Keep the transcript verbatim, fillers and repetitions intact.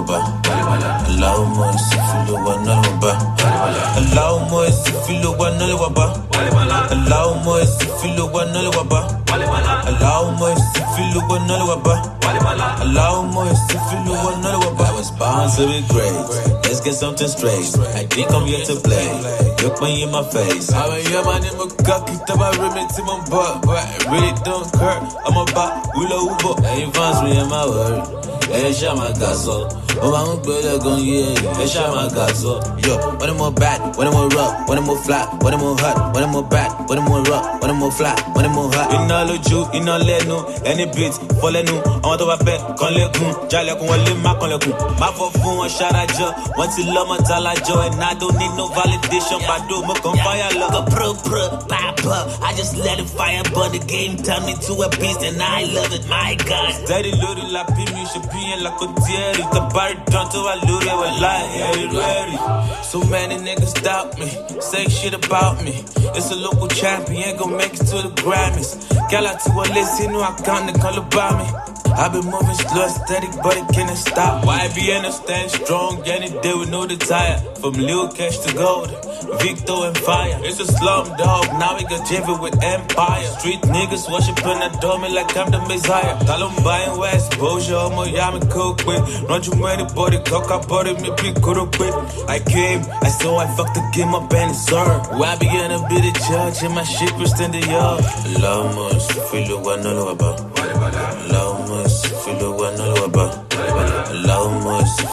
waba. Allow more si filo wana waba. Allow more si filo wana waba. Allow more si filo wana waba. Allow more si filo wana waba. Allow more si filo wana waba. I was born to be great. Let's get something straight. I think I'm here to play. Look me in my face. I'm a young man in my cocky, top I remit to my butt. But I really don't hurt. I'm about willow uber. Hey, you find me in my word. Hey, shot my gas up. Oh, I'm better gun, yeah. Hey, shot my gas up. Yo, when I'm more bad, when I'm more rough, when I'm more flat, when I'm more hot, when I'm more bad, when I'm more rough, when I'm more flat, when I'm more hot. In all of you, in all let no, any beats, fall no. I want to bet, con le kun, jale kun, wale ma con le kun. Ma for fun, one shot at you. Want to love my tala joy, and I don't need no validation. But do my fire love. Go pro pro, pop up. I just let it fire, but the game turned me to a beast, and I love it. My God. Steady loaded like me, should be in like a dairy. The bar done to I load it with light, ready. So many niggas doubt me, say shit about me. It's a local champion, gon' make it to the Grammys. Girl out to a list, he knew I count the color by me. I been moving slow, steady, but it can't stop. Y B N stand strong, any day with no desire. From Lil Cash to Gold, Victor and Fire. It's a slum dog, now we got Jeffy with Empire. Street niggas worshiping a dummy like I'm the Messiah. Columbine West, Boja, Miami, cook with. Not too many body, cock up, body, me pick good up with. I came, I saw I fucked the game up and it's hard. Y B N a bit of judge, and my shit was in the yard. Love much, feel what I know about. Love much. Feel the one all about. Allow more.